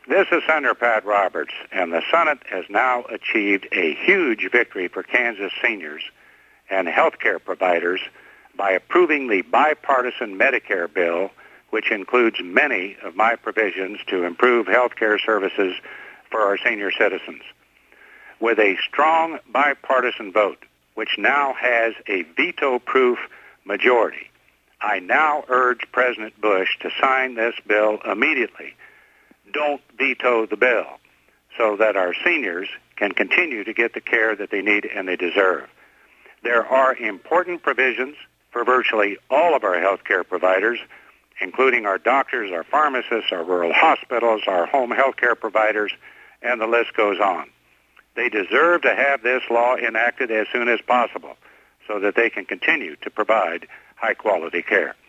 This is Senator Pat Roberts, and the Senate has now achieved a huge victory for Kansas seniors and healthcare providers by approving the bipartisan Medicare bill, which includes many of my provisions to improve healthcare services for our senior citizens. With a strong bipartisan vote, which now has a veto-proof majority, I now urge President Bush to sign this bill immediately. Don't veto the bill so that our seniors can continue to get the care that they need and they deserve. There are important provisions for virtually all of our health care providers, including our doctors, our pharmacists, our rural hospitals, our home health care providers, and the list goes on. They deserve to have this law enacted as soon as possible so that they can continue to provide high-quality care.